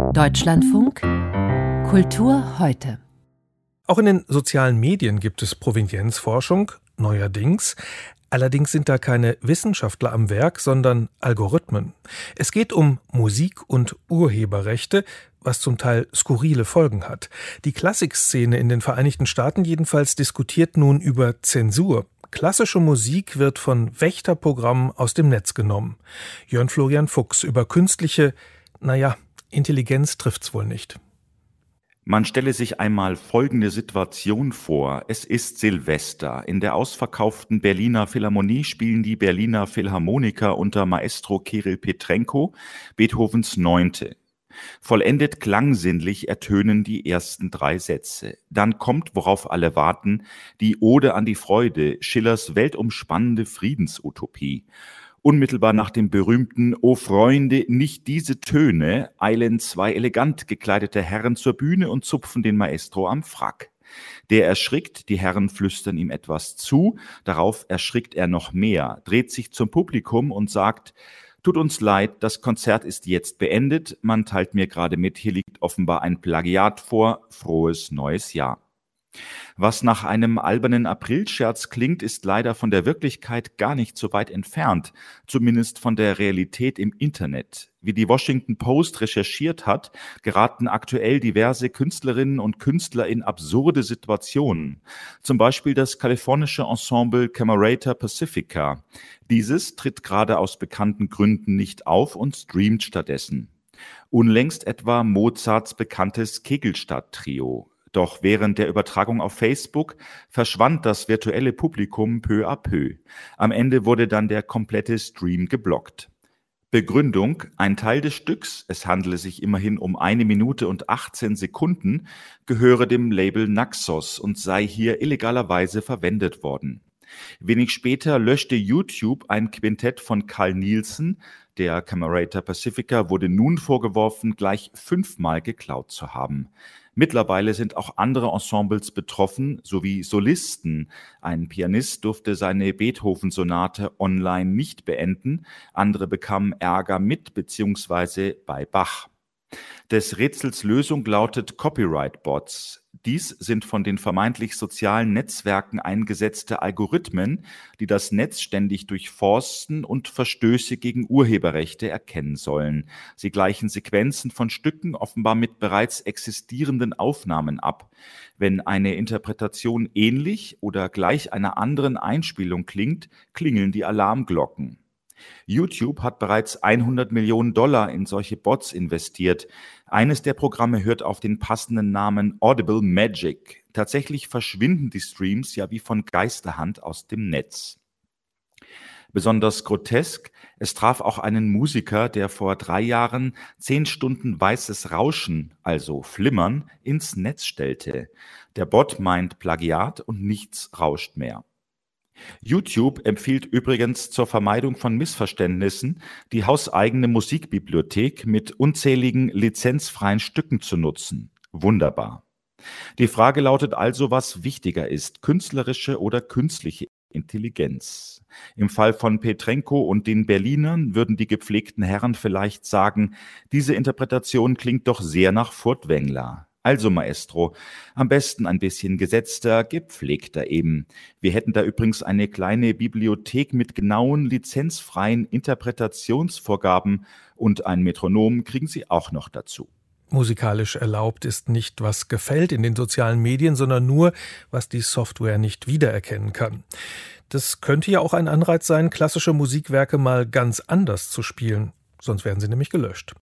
Deutschlandfunk Kultur heute. Auch in den sozialen Medien gibt es Provenienzforschung, neuerdings. Allerdings sind da keine Wissenschaftler am Werk, sondern Algorithmen. Es geht um Musik- und Urheberrechte, was zum Teil skurrile Folgen hat. Die Klassikszene in den Vereinigten Staaten jedenfalls diskutiert nun über Zensur. Klassische Musik wird von Wächterprogrammen aus dem Netz genommen. Jörn Florian Fuchs über künstliche, Intelligenz trifft's wohl nicht. Man stelle sich einmal folgende Situation vor. Es ist Silvester. In der ausverkauften Berliner Philharmonie spielen die Berliner Philharmoniker unter Maestro Kirill Petrenko Beethovens 9. Vollendet klangsinnlich ertönen die ersten 3 Sätze. Dann kommt, worauf alle warten, die Ode an die Freude, Schillers weltumspannende Friedensutopie. Unmittelbar nach dem berühmten »O Freunde, nicht diese Töne« eilen 2 elegant gekleidete Herren zur Bühne und zupfen den Maestro am Frack. Der erschrickt, die Herren flüstern ihm etwas zu, darauf erschrickt er noch mehr, dreht sich zum Publikum und sagt: »Tut uns leid, das Konzert ist jetzt beendet, man teilt mir gerade mit, hier liegt offenbar ein Plagiat vor, frohes neues Jahr.« Was nach einem albernen Aprilscherz klingt, ist leider von der Wirklichkeit gar nicht so weit entfernt, zumindest von der Realität im Internet. Wie die Washington Post recherchiert hat, geraten aktuell diverse Künstlerinnen und Künstler in absurde Situationen. Zum Beispiel das kalifornische Ensemble Camerata Pacifica. Dieses tritt gerade aus bekannten Gründen nicht auf und streamt stattdessen. Unlängst etwa Mozarts bekanntes Kegelstadt-Trio. Doch während der Übertragung auf Facebook verschwand das virtuelle Publikum peu à peu. Am Ende wurde dann der komplette Stream geblockt. Begründung: Ein Teil des Stücks, es handele sich immerhin um 1 Minute und 18 Sekunden, gehöre dem Label Naxos und sei hier illegalerweise verwendet worden. Wenig später löschte YouTube ein Quintett von Carl Nielsen. Der Camerata Pacifica wurde nun vorgeworfen, gleich 5-mal geklaut zu haben. Mittlerweile sind auch andere Ensembles betroffen, sowie Solisten. Ein Pianist durfte seine Beethoven-Sonate online nicht beenden, andere bekamen Ärger mit bzw. bei Bach. Des Rätsels Lösung lautet Copyright-Bots. Dies sind von den vermeintlich sozialen Netzwerken eingesetzte Algorithmen, die das Netz ständig durchforsten und Verstöße gegen Urheberrechte erkennen sollen. Sie gleichen Sequenzen von Stücken offenbar mit bereits existierenden Aufnahmen ab. Wenn eine Interpretation ähnlich oder gleich einer anderen Einspielung klingt, klingeln die Alarmglocken. YouTube hat bereits $100 Millionen in solche Bots investiert. Eines der Programme hört auf den passenden Namen Audible Magic. Tatsächlich verschwinden die Streams ja wie von Geisterhand aus dem Netz. Besonders grotesk, es traf auch einen Musiker, der vor 3 Jahren 10 Stunden weißes Rauschen, also Flimmern, ins Netz stellte. Der Bot meint Plagiat und nichts rauscht mehr. YouTube empfiehlt übrigens zur Vermeidung von Missverständnissen, die hauseigene Musikbibliothek mit unzähligen lizenzfreien Stücken zu nutzen. Wunderbar. Die Frage lautet also, was wichtiger ist, künstlerische oder künstliche Intelligenz. Im Fall von Petrenko und den Berlinern würden die gepflegten Herren vielleicht sagen, diese Interpretation klingt doch sehr nach Furtwängler. Also Maestro, am besten ein bisschen gesetzter, gepflegter eben. Wir hätten da übrigens eine kleine Bibliothek mit genauen, lizenzfreien Interpretationsvorgaben und ein Metronom kriegen Sie auch noch dazu. Musikalisch erlaubt ist nicht, was gefällt in den sozialen Medien, sondern nur, was die Software nicht wiedererkennen kann. Das könnte ja auch ein Anreiz sein, klassische Musikwerke mal ganz anders zu spielen. Sonst werden sie nämlich gelöscht.